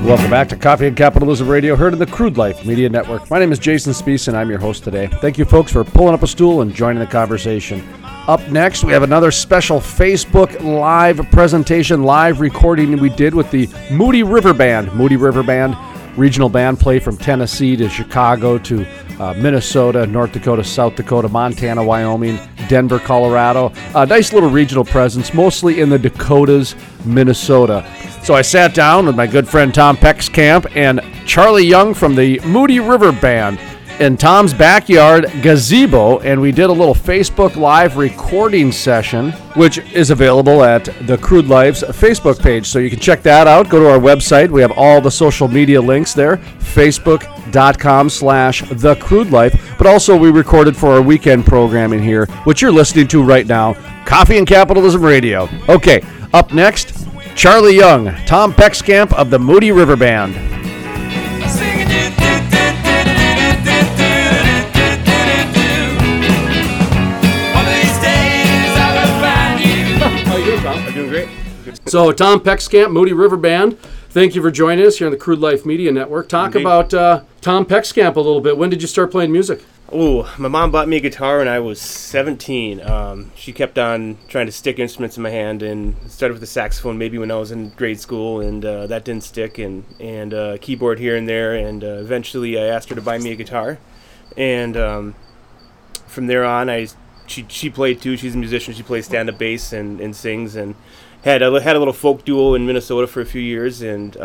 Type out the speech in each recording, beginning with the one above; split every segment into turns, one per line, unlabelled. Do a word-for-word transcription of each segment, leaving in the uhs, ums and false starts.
Welcome back to Coffee and Capitalism Radio, heard in the Crude Life Media Network. My name is Jason Spiess, and I'm your host today. Thank you, folks, for pulling up a stool and joining the conversation. Up next, we have another special Facebook Live presentation, live recording we did with the Moody River Band. Moody River Band, regional band, play from Tennessee to Chicago to uh, Minnesota, North Dakota, South Dakota, Montana, Wyoming, Denver, Colorado. A nice little regional presence, mostly in the Dakotas, Minnesota. So I sat down with my good friend Tom Peckskamp and Charlie Young from the Moody River Band in Tom's backyard gazebo, and we did a little Facebook Live recording session, which is available at the Crude Life's Facebook page. So you can check that out. Go to our website. We have all the social media links there, facebook.com slash the Crude Life. But also we recorded for our weekend programming here, which you're listening to right now, Coffee and Capitalism Radio. Okay, up next, Charlie Young, Tom Peckskamp of the Moody River Band.
I'm doing great.
So, Tom Peckskamp, Moody River Band, thank you for joining us here on the Crude Life Media Network. Talk Indeed. about uh, Tom Peckskamp a little bit. When did you start playing music?
Oh, my mom bought me a guitar when I was seventeen. Um, she kept on trying to stick instruments in my hand, and started with the saxophone maybe when I was in grade school, and uh, that didn't stick, and, and uh, keyboard here and there, and uh, eventually I asked her to buy me a guitar. And um, from there on, I she she played too. She's a musician. She plays stand-up bass and, and sings, and had a, had a little folk duo in Minnesota for a few years, and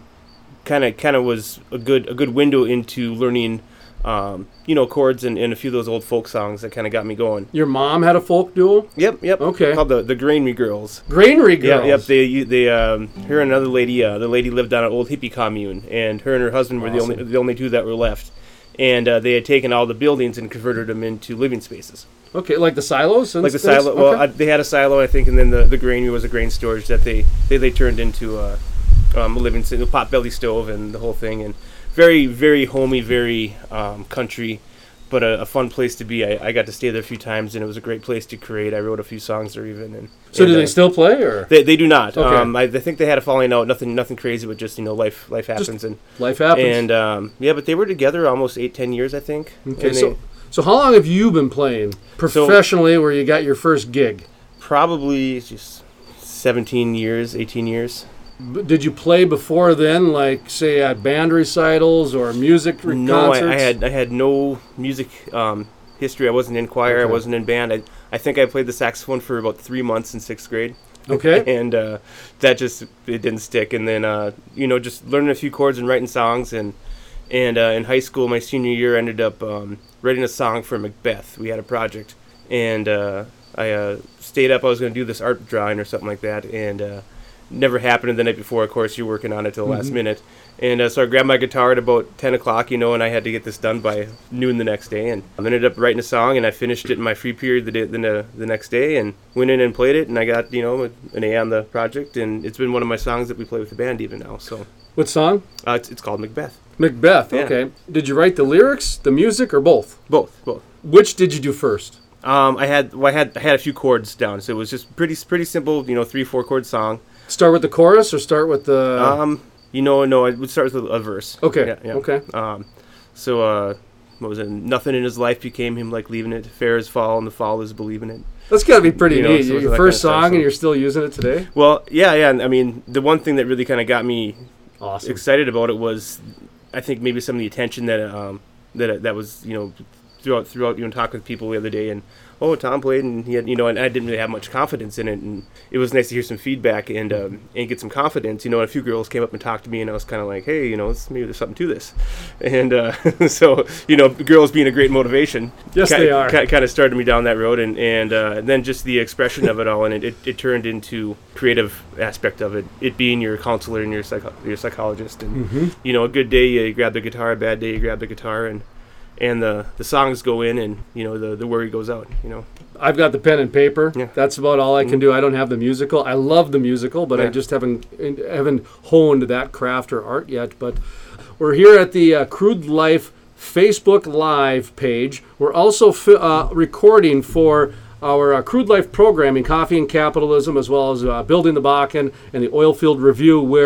kind of kind of was a good a good window into learning, um, you know, chords and, and a few of those old folk songs that kind of got me going.
Your mom had a folk duo?
Yep, yep.
Okay.
Called the the Granary Girls.
Granary Girls.
Yep, yep. They they um, her and another lady. Uh, the lady lived on an old hippie commune, and her and her husband were awesome. the only the only two that were left. And uh, they had taken all the buildings and converted them into living spaces.
Okay, like the silos? And
like the
space?
silo. Well,
okay.
I, they had a silo, I think, and then the, the granary was a grain storage that they they, they turned into a, um, a living a potbelly stove and the whole thing. And very, very homey, very um, country, but a, a fun place to be. I, I got to stay there a few times, and it was a great place to create. I wrote a few songs there even. And,
so
and,
do they
uh,
still play? Or
They they do not.
Okay.
Um, I, I think they had a falling out. Nothing nothing crazy, but just, you know, life life happens.
Just
and
life happens.
And um, yeah, but they were together almost eight, ten years, I think.
Okay,
and
so
they,
so how long have you been playing professionally, so, where you got your first gig?
Probably just seventeen years, eighteen years.
B- did you play before then, like, say, at band recitals or music re-
no,
concerts?
No, I, I had I had no music um, history. I wasn't in choir.
Okay.
I wasn't in band. I, I think I played the saxophone for about three months in sixth grade.
Okay.
and uh, that just, it didn't stick. And then, uh, you know, just learning a few chords and writing songs. And and uh, in high school, my senior year, I ended up um, writing a song for Macbeth. We had a project. And uh, I uh, stayed up. I was going to do this art drawing or something like that. And uh, never happened. And the night before, of course, you're working on it till the mm-hmm. last minute. And uh, so I grabbed my guitar at about ten o'clock, you know, and I had to get this done by noon the next day. And I ended up writing a song, and I finished it in my free period the day, the, the next day, and went in and played it, and I got, you know, an A on the project, and it's been one of my songs that we play with the band even now. So,
what song?
Uh, it's, it's called Macbeth.
Macbeth,
yeah.
Okay. Did you write the lyrics, the music, or both?
Both, both.
Which did you do first?
Um, I had well, I had I had a few chords down, so it was just pretty pretty simple, you know, three four chord song.
Start with the chorus or start with the?
Um, you know, no, I would start with a, a verse.
Okay.
Yeah, yeah.
Okay.
Um, so uh, what was it? Nothing in his life became him like leaving it. Fair is fall, and the fall is believing it.
That's got to be pretty
you know,
neat.
so
Your first
kind of
song,
stuff, so.
And you're still using it today.
Well, yeah, yeah. I mean, the one thing that really kind of got me
awesome.
excited about it was, I think maybe some of the attention that um that that was, you know, throughout throughout you know talking with people the other day, and oh, Tom played, and he had, you know, and I didn't really have much confidence in it, and it was nice to hear some feedback and um, and get some confidence. You know, and a few girls came up and talked to me, and I was kind of like, hey, you know, this, maybe there's something to this, and uh, so you know, girls being a great motivation.
Yes,
ki-
they are.
Ki- kind of started me down that road, and and, uh, and then just the expression of it all, and it, it, it turned into creative aspect of it. It being your counselor and your psycho- your psychologist, and
mm-hmm.
you know, a good day you grab the guitar, a bad day you grab the guitar, and. And the, the songs go in, and you know the, the worry goes out. You know,
I've got the pen and paper.
Yeah.
That's about all I can mm-hmm. do. I don't have the musical. I love the musical, but yeah. I just haven't haven't honed that craft or art yet. But we're here at the uh, Crude Life Facebook Live page. We're also fi- uh, recording for our uh, Crude Life programming, Coffee and Capitalism, as well as uh, Building the Bakken and the Oilfield Review, where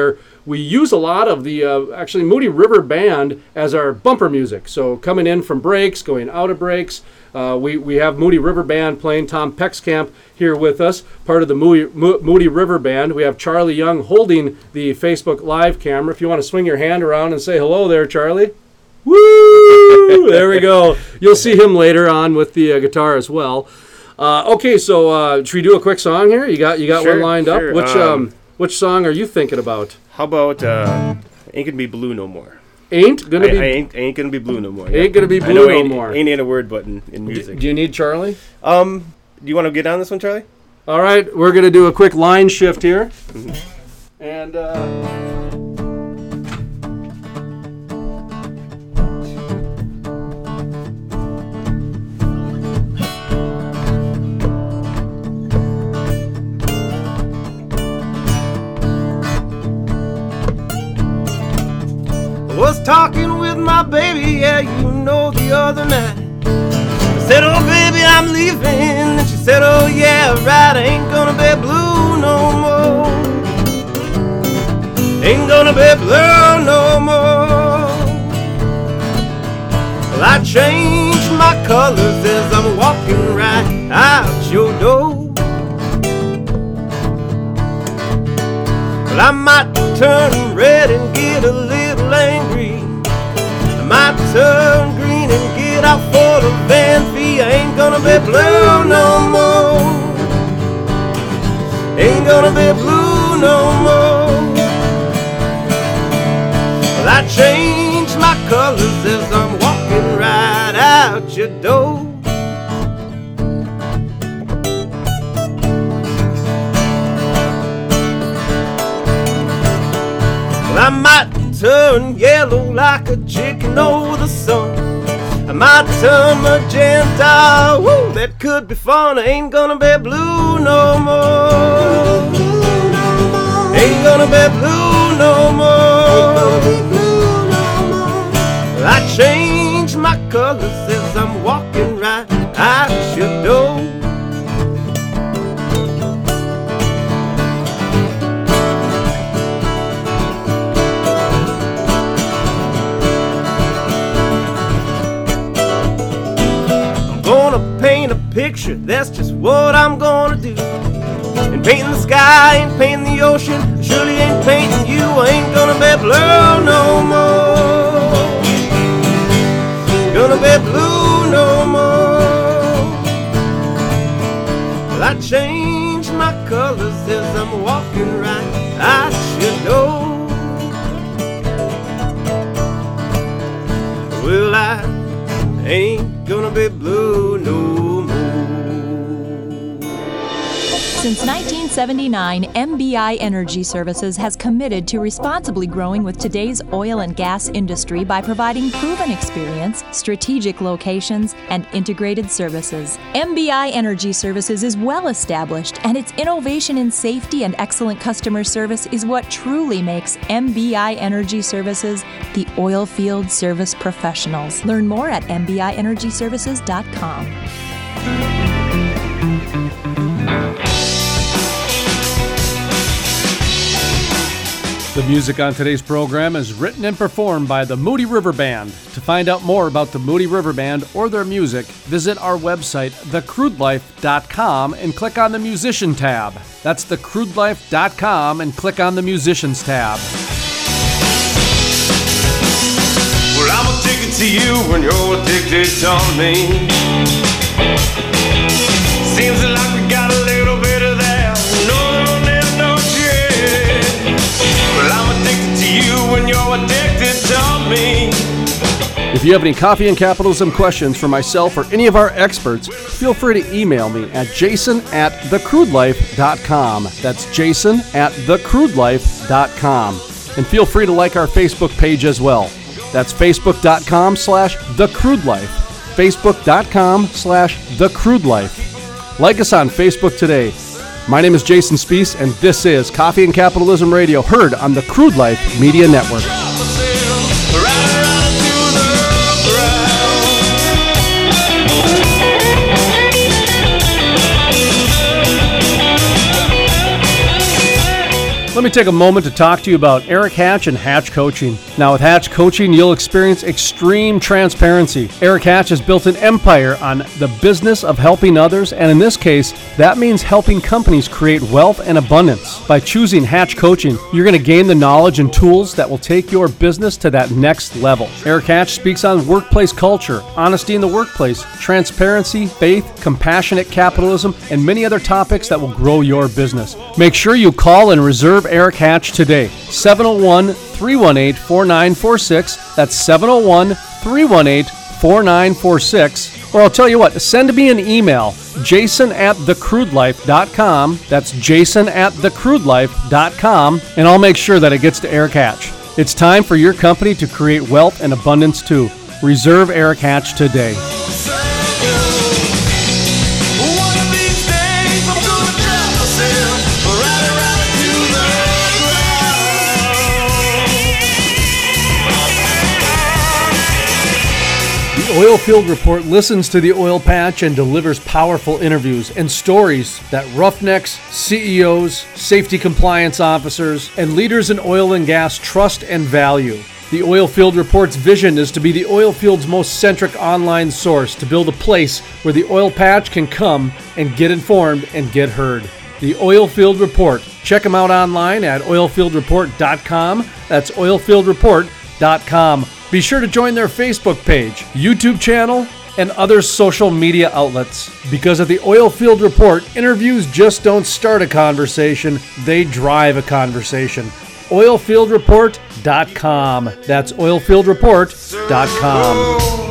we use a lot of the, uh, actually, Moody River Band as our bumper music. So coming in from breaks, going out of breaks, uh, we, we have Moody River Band playing. Tom Pexkamp here with us, part of the Moody, Mo- Moody River Band. We have Charlie Young holding the Facebook Live camera. If you want to swing your hand around and say hello there, Charlie. Woo! There we go. You'll see him later on with the uh, guitar as well. Uh, okay, so uh, should we do a quick song here? You got you got
Sure,
one lined
sure.
up. Which
Um,
um, which song are you thinking about?
How about uh, Ain't Gonna Be Blue No More?
Ain't gonna
I,
be
I ain't, ain't Gonna Be Blue No More.
Ain't Gonna Be
I
Blue
know
No
ain't,
More.
Ain't ain't a word button in
D-
music.
do you need Charlie?
Um, do you want to get on this one, Charlie?
All right, we're gonna do a quick line shift here, and. Uh,
Was talking with my baby, yeah, you know, the other night. I said, oh, baby, I'm leaving. And she said, oh, yeah, right, I ain't gonna be blue no more. Ain't gonna be blue no more. Well, I changed my colors as I'm walking right out your door. Well, I might turn red and get a little angry. I might turn green and get out for the envy. I ain't gonna be blue no more. Ain't gonna be blue no more. Well, I changed my colors as I'm walking right out your door. I might turn yellow like a chicken over the sun. I might turn magenta, woo, that could be fun. I ain't gonna be blue no more. Ain't gonna be blue no more. I change my colors as I'm walking right out your door. Paint a picture, that's just what I'm gonna do. And painting the sky and painting the ocean, surely ain't painting you. I ain't gonna be blue no more. Gonna be blue no more. Well, I changed my colors as I'm walking right out your door. Well, I ain't gonna be blue no more.
Since nineteen seventy-nine, M B I Energy Services has committed to responsibly growing with today's oil and gas industry by providing proven experience, strategic locations, and integrated services. M B I Energy Services is well established, and its innovation in safety and excellent customer service is what truly makes M B I Energy Services the oil field service professionals. Learn more at m b i energy services dot com.
The music on today's program is written and performed by the Moody River Band. To find out more about the Moody River Band or their music, visit our website, the crude life dot com, and click on the Musician tab. That's the crude life dot com, and click on the Musicians tab.
Well, I'm addicted to you when you're addicted to me. Seems like we got a little bit of that. No, there's no shit. Well, I'm addicted to you when you're addicted to me.
If you have any coffee and capitalism questions for myself or any of our experts, feel free to email me at jason at the crude life dot com. That's jason at the crude life dot com. And feel free to like our Facebook page as well. That's facebook.com slash thecrudelife. Facebook.com slash thecrudelife. Like us on Facebook today. My name is Jason Spees, and this is Coffee and Capitalism Radio, heard on the Crude Life Media Network. Let me take a moment to talk to you about Eric Hatch and Hatch Coaching. Now, with Hatch Coaching, you'll experience extreme transparency. Eric Hatch has built an empire on the business of helping others, and in this case, that means helping companies create wealth and abundance. By choosing Hatch Coaching, you're going to gain the knowledge and tools that will take your business to that next level. Eric Hatch speaks on workplace culture, honesty in the workplace, transparency, faith, compassionate capitalism, and many other topics that will grow your business. Make sure you call and reserve Eric Hatch today. seven oh one, three one eight, four nine four six. That's seven oh one, three one eight, four nine four six. Or I'll tell you what, send me an email, jason at the crude life dot com. That's jason at the crude life dot com, and I'll make sure that it gets to Eric Hatch. It's time for your company to create wealth and abundance too. Reserve Eric Hatch today. The Oilfield Report listens to the oil patch and delivers powerful interviews and stories that roughnecks, C E Os, safety compliance officers, and leaders in oil and gas trust and value. The Oilfield Report's vision is to be the oilfield's most centric online source to build a place where the oil patch can come and get informed and get heard. The Oilfield Report. Check them out online at oilfield report dot com. That's oilfield report dot com. Be sure to join their Facebook page, YouTube channel, and other social media outlets. Because of the Oilfield Report, interviews just don't start a conversation, they drive a conversation. oilfield report dot com. That's oilfield report dot com.